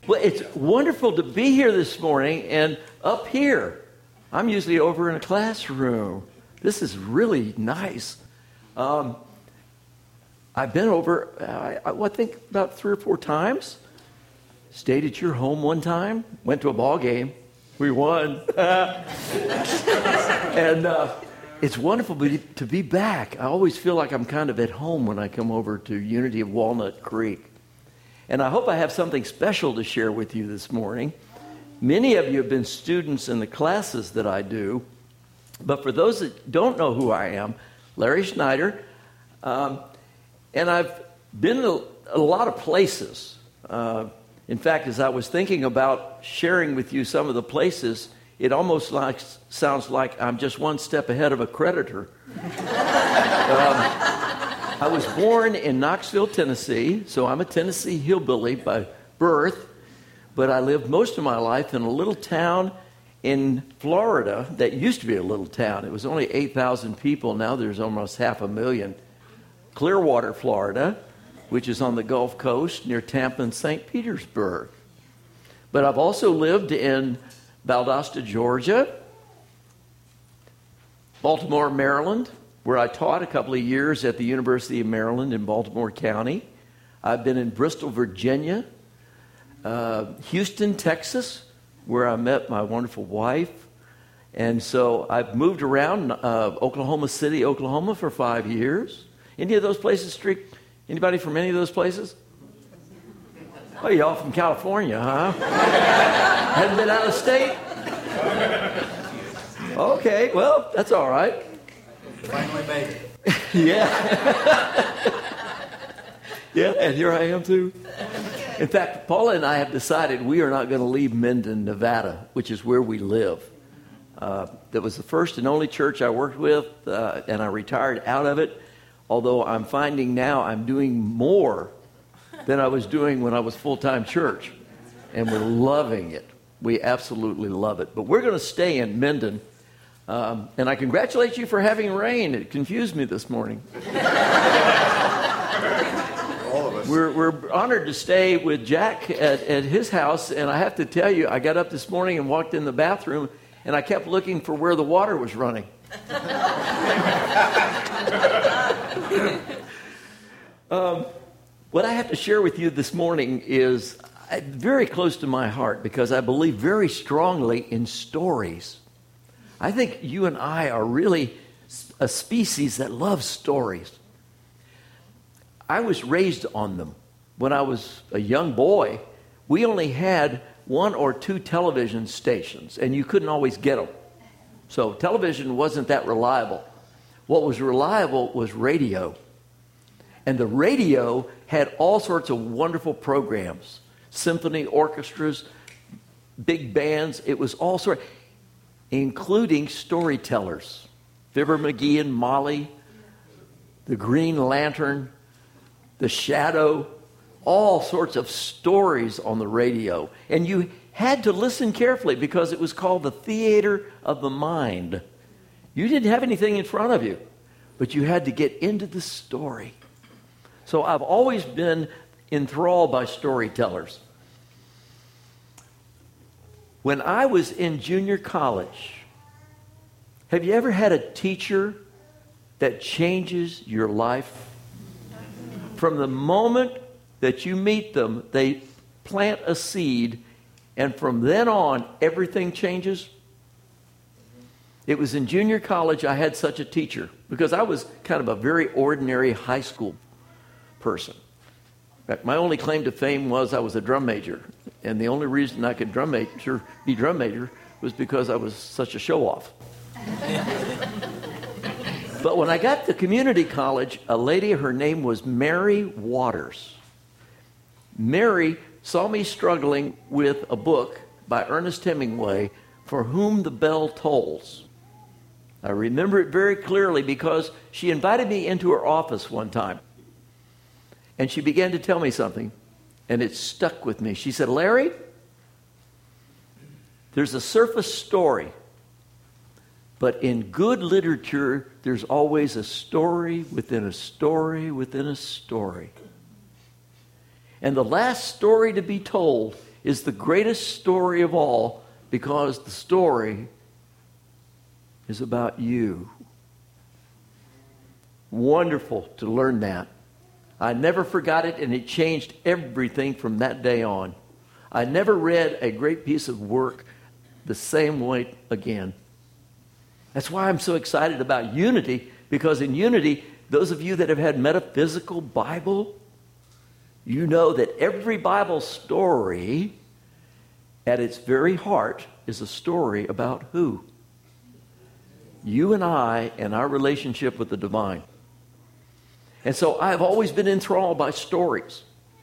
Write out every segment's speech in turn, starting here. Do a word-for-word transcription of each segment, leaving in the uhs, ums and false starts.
Well, it's wonderful to be here this morning and up here. I'm usually over in a classroom. This is really nice. Um, I've been over, uh, I, I think, about three or four times. Stayed at your home one time. Went to a ball game. We won. and uh, it's wonderful to be back. I always feel like I'm kind of at home when I come over to Unity of Walnut Creek. And I hope I have something special to share with you this morning. Many of you have been students in the classes that I do. But for those that don't know who I am, Larry Schneider, um, and I've been to a lot of places. Uh, in fact, as I was thinking about sharing with you some of the places, it almost like sounds like I'm just one step ahead of a creditor. um, I was born in Knoxville, Tennessee, so I'm a Tennessee hillbilly by birth, but I lived most of my life in a little town in Florida that used to be a little town. It was only eight thousand people. Now there's almost half a million. Clearwater, Florida, which is on the Gulf Coast near Tampa and Saint Petersburg. But I've also lived in Valdosta, Georgia, Baltimore, Maryland, where I taught a couple of years at the University of Maryland in Baltimore County. I've been in Bristol, Virginia, uh, Houston, Texas, where I met my wonderful wife. And so I've moved around uh, Oklahoma City, Oklahoma for five years. Any of those places, Streak? Anybody from any of those places? Oh, y'all from California, huh? Hadn't been out of state? Okay, well, that's all right. Finally made it. Yeah. Yeah, and here I am too. In fact, Paula and I have decided we are not going to leave Minden, Nevada, which is where we live. Uh, that was the first and only church I worked with, uh, and I retired out of it, although I'm finding now I'm doing more than I was doing when I was full-time church, and we're loving it. We absolutely love it. But we're going to stay in Minden. Um, and I congratulate you for having rain. It confused me this morning. All of us. We're, we're honored to stay with Jack at, at his house. And I have to tell you, I got up this morning and walked in the bathroom, and I kept looking for where the water was running. um, what I have to share with you this morning is very close to my heart because I believe very strongly in stories. I think you and I are really a species that loves stories. I was raised on them. When I was a young boy, we only had one or two television stations, and you couldn't always get them. So television wasn't that reliable. What was reliable was radio. And the radio had all sorts of wonderful programs, symphony orchestras, big bands. It was all sorts, including storytellers. Fibber McGee and Molly, the Green Lantern, the Shadow, all sorts of stories on the radio. And you had to listen carefully because it was called the theater of the mind. You didn't have anything in front of you, but you had to get into the story. So I've always been enthralled by storytellers. When I was in junior college, have you ever had a teacher that changes your life? From the moment that you meet them, they plant a seed, and from then on, everything changes. It was in junior college I had such a teacher because I was kind of a very ordinary high school person. In fact, my only claim to fame was I was a drum major. And the only reason I could drum major, be drum major was because I was such a show-off. But when I got to community college, a lady, her name was Mary Waters. Mary saw me struggling with a book by Ernest Hemingway, For Whom the Bell Tolls. I remember it very clearly because she invited me into her office one time. And she began to tell me something, and it stuck with me. She said, Larry, there's a surface story, but in good literature, there's always a story within a story within a story. And the last story to be told is the greatest story of all because the story is about you. Wonderful to learn that. I never forgot it, and it changed everything from that day on. I never read a great piece of work the same way again. That's why I'm so excited about Unity, because in Unity, those of you that have had metaphysical Bible, you know that every Bible story at its very heart is a story about who? You and I and our relationship with the divine. And so I've always been enthralled by stories.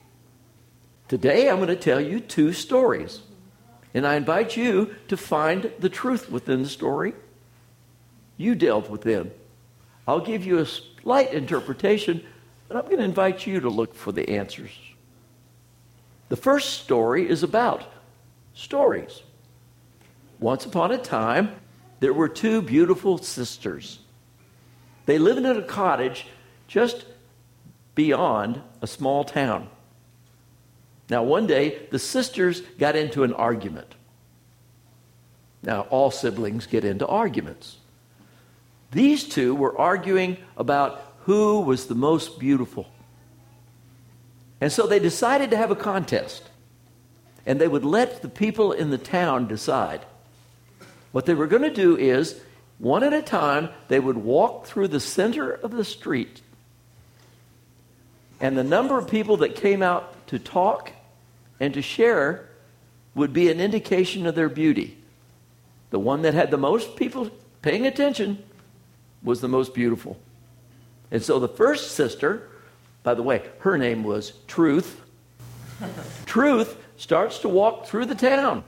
Today I'm going to tell you two stories. And I invite you to find the truth within the story you delve within. I'll give you a slight interpretation, but I'm going to invite you to look for the answers. The first story is about stories. Once upon a time, there were two beautiful sisters. They lived in a cottage just beyond a small town. Now, one day, the sisters got into an argument. Now, all siblings get into arguments. These two were arguing about who was the most beautiful. And so they decided to have a contest. And they would let the people in the town decide. What they were going to do is, one at a time, they would walk through the center of the street. And the number of people that came out to talk and to share would be an indication of their beauty. The one that had the most people paying attention was the most beautiful. And so the first sister, by the way, her name was Truth. Truth starts to walk through the town.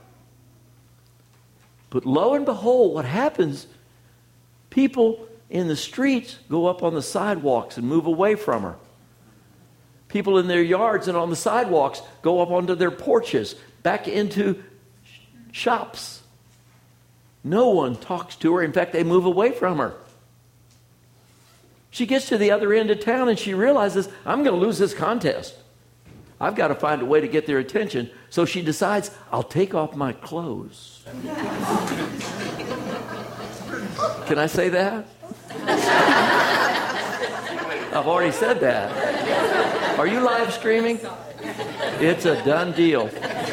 But lo and behold, what happens, people in the streets go up on the sidewalks and move away from her. People in their yards and on the sidewalks go up onto their porches, back into sh- shops. No one talks to her. In fact, they move away from her. She gets to the other end of town and she realizes, I'm going to lose this contest. I've got to find a way to get their attention. So she decides, I'll take off my clothes. Can I say that? I've already said that. Are you live streaming? It's a done deal.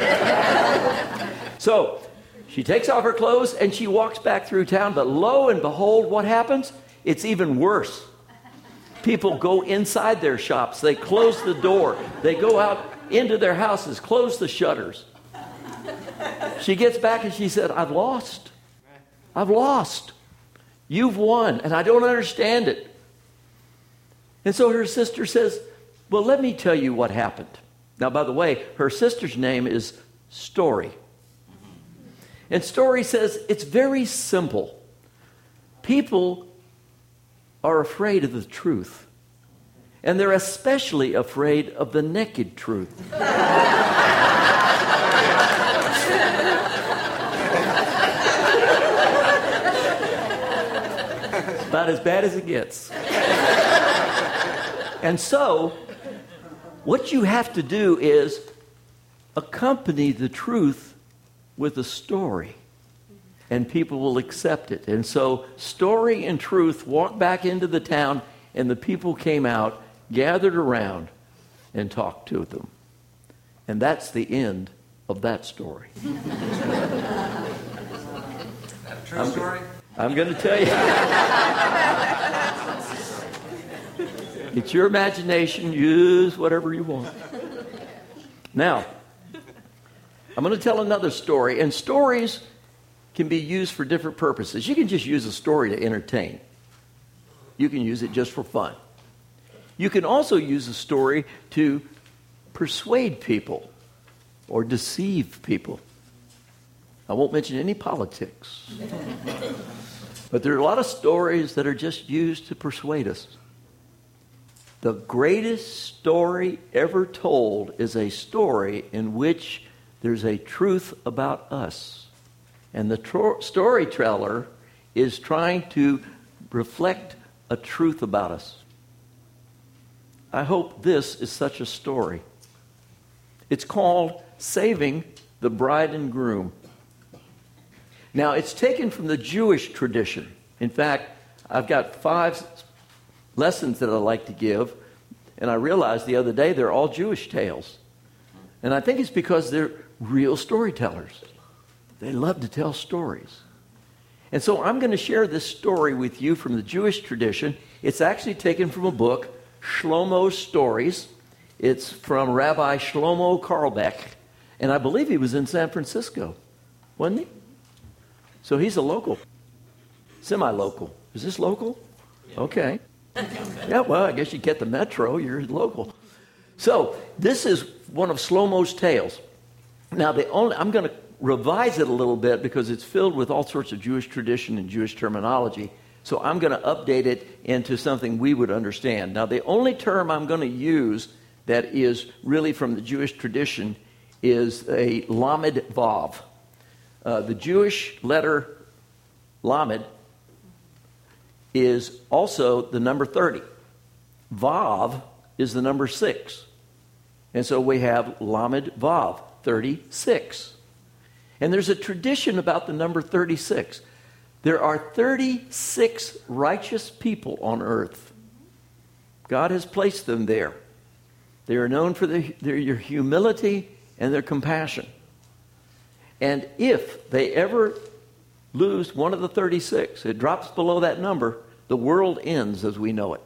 So she takes off her clothes and she walks back through town. But lo and behold, what happens? It's even worse. People go inside their shops. They close the door. They go out into their houses, close the shutters. She gets back and she said, I've lost. I've lost. You've won, and I don't understand it. And so her sister says, well, let me tell you what happened. Now, by the way, her sister's name is Story. And Story says, it's very simple. People are afraid of the truth. And they're especially afraid of the naked truth. About as bad as it gets. And so, what you have to do is accompany the truth with a story. And people will accept it. And so, Story and Truth walked back into the town, and the people came out, gathered around, and talked to them. And that's the end of that story. True I'm, story? I'm going to tell you. It's your imagination. Use whatever you want. Now, I'm going to tell another story. And stories can be used for different purposes. You can just use a story to entertain. You can use it just for fun. You can also use a story to persuade people or deceive people. I won't mention any politics. But there are a lot of stories that are just used to persuade us. The greatest story ever told is a story in which there's a truth about us. And the tro- storyteller is trying to reflect a truth about us. I hope this is such a story. It's called Saving the bride and groom. Now, it's taken from the Jewish tradition. In fact, I've got five lessons that I like to give, and I realized the other day they're all Jewish tales. And I think it's because they're real storytellers. They love to tell stories. And so I'm going to share this story with you from the Jewish tradition. It's actually taken from a book, Shlomo's Stories. It's from Rabbi Shlomo Carlebach. And I believe he was in San Francisco, wasn't he? So he's a local, semi-local. Is this local? Okay. Yeah, well, I guess you get the metro. You're local. So this is one of Shlomo's tales. Now, the only I'm going to revise it a little bit because it's filled with all sorts of Jewish tradition and Jewish terminology. So I'm going to update it into something we would understand. Now, the only term I'm going to use that is really from the Jewish tradition is a Lamed Vav. Uh, the Jewish letter Lamed is also the number thirty. Vav is the number six. And so we have Lamed Vav, thirty-six. And there's a tradition about the number thirty-six. There are thirty-six righteous people on earth. God has placed them there. They are known for their, their humility and their compassion. And if they ever lose one of the thirty-six, it drops below that number, the world ends as we know it.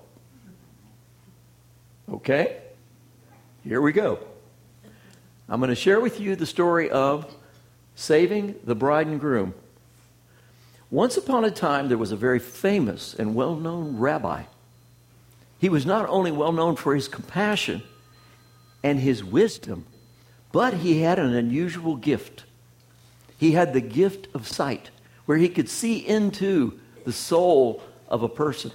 Okay? Here we go. I'm going to share with you the story of saving the bride and groom. Once upon a time, there was a very famous and well-known rabbi. He was not only well-known for his compassion and his wisdom, but he had an unusual gift. He had the gift of sight, where he could see into the soul of a person.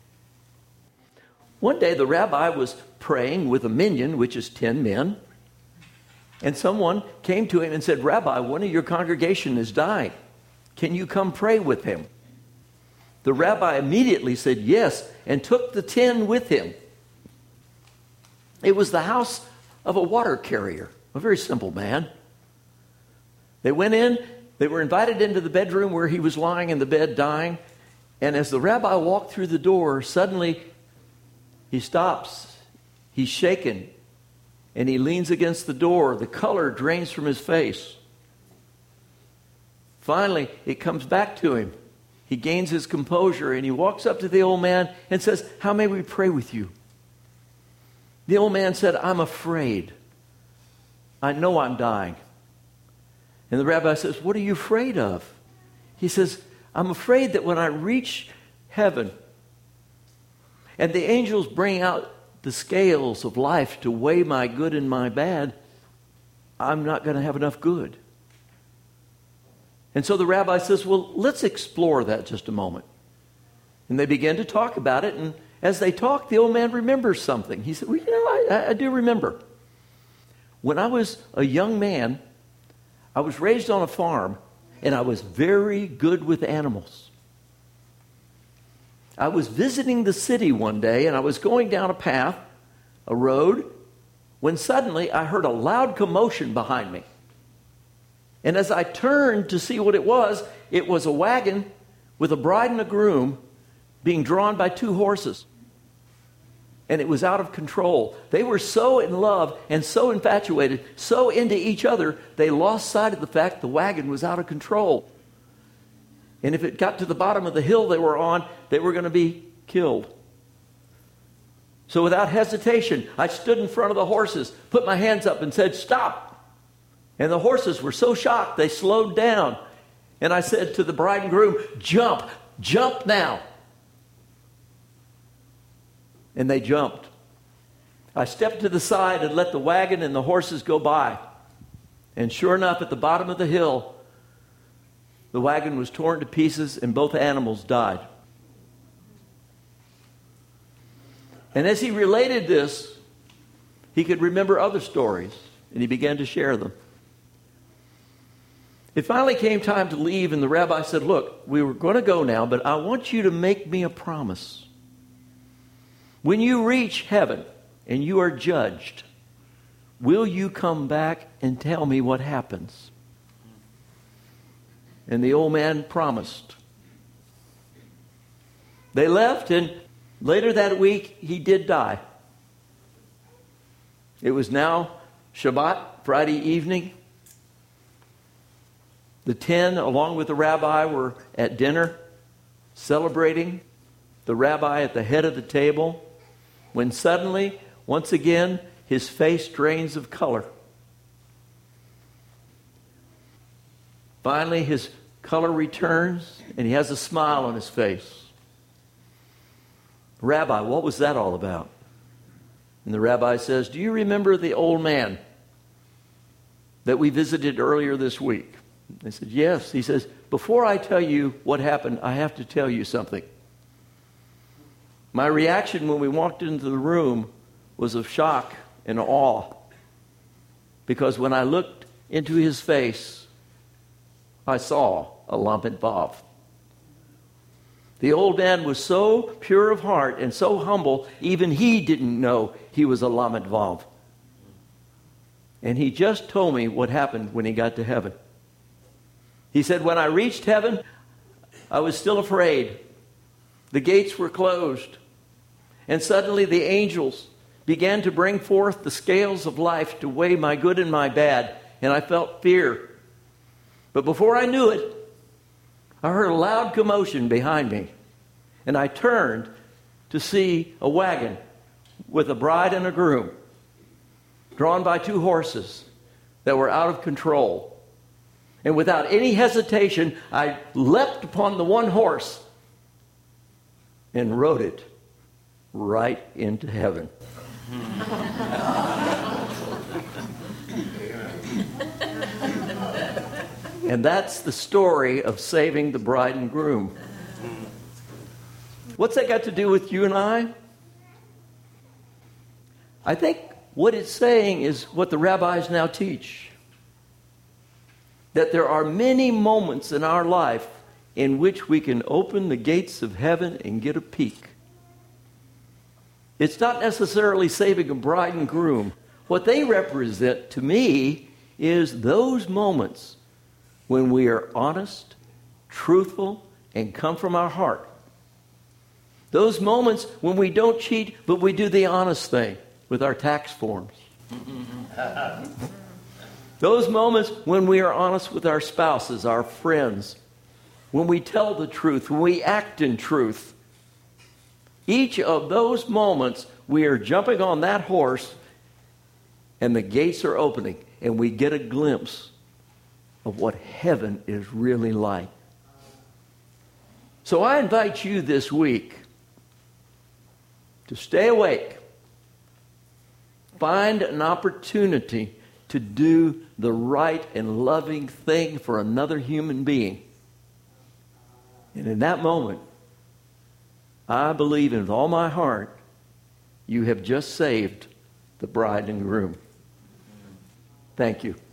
One day, the rabbi was praying with a minyan, which is ten men, and someone came to him and said, "Rabbi, one of your congregation is dying. Can you come pray with him?" The rabbi immediately said yes, and took the ten with him. It was the house of a water carrier, a very simple man. They went in, they were invited into the bedroom where he was lying in the bed dying, and as the rabbi walked through the door, suddenly he stops, he's shaken, and he leans against the door. The color drains from his face. Finally, it comes back to him. He gains his composure, and he walks up to the old man and says, "How may we pray with you?" The old man said, "I'm afraid. I know I'm dying." And the rabbi says, "What are you afraid of?" He says, "I'm afraid that when I reach heaven and the angels bring out the scales of life to weigh my good and my bad, I'm not going to have enough good." And so the rabbi says, "Well, let's explore that just a moment." And they began to talk about it. And as they talked, the old man remembers something. He said, "Well, you know, I, I do remember. When I was a young man, I was raised on a farm, and I was very good with animals. I was visiting the city one day, and I was going down a path, a road, when suddenly I heard a loud commotion behind me. And as I turned to see what it was, it was a wagon with a bride and a groom being drawn by two horses. And it was out of control. They were so in love and so infatuated, so into each other, they lost sight of the fact the wagon was out of control. And if it got to the bottom of the hill they were on, they were going to be killed. So without hesitation, I stood in front of the horses, put my hands up and said, 'Stop!' And the horses were so shocked, they slowed down. And I said to the bride and groom, 'Jump, jump now.' And they jumped. I stepped to the side and let the wagon and the horses go by. And sure enough, at the bottom of the hill, the wagon was torn to pieces and both animals died." And as he related this, he could remember other stories, and he began to share them. It finally came time to leave, and the rabbi said, "Look, we were going to go now, but I want you to make me a promise. When you reach heaven and you are judged, will you come back and tell me what happens? And the old man promised. They left, and later that week, he did die. It was now Shabbat, Friday evening. The ten, along with the rabbi, were at dinner, celebrating. The rabbi at the head of the table, when suddenly, once again, his face drains of color. Finally, his color returns, and he has a smile on his face. Rabbi, what was that all about? And the rabbi says, do you remember the old man that we visited earlier this week? They said, yes. He says, before I tell you what happened, I have to tell you something. My reaction when we walked into the room was of shock and awe. Because when I looked into his face, I saw a Lamed Vav. The old man was so pure of heart and so humble, even he didn't know he was a Lamed Vav. And he just told me what happened when he got to heaven. He said, when I reached heaven, I was still afraid. The gates were closed. And suddenly the angels began to bring forth the scales of life to weigh my good and my bad. And I felt fear. But before I knew it, I heard a loud commotion behind me. And I turned to see a wagon with a bride and a groom, drawn by two horses that were out of control. And without any hesitation, I leapt upon the one horse and rode it right into heaven. And that's the story of saving the bride and groom. What's that got to do with you and I? I think what it's saying is what the rabbis now teach. That there are many moments in our life in which we can open the gates of heaven and get a peek. It's not necessarily saving a bride and groom. What they represent to me is those moments when we are honest, truthful, and come from our heart. Those moments when we don't cheat, but we do the honest thing with our tax forms. Those moments when we are honest with our spouses, our friends, when we tell the truth, when we act in truth. Each of those moments, we are jumping on that horse and the gates are opening and we get a glimpse of what heaven is really like. So I invite you this week to stay awake. Find an opportunity to do the right and loving thing for another human being. And in that moment, I believe with all my heart, you have just saved the bride and groom. Thank you.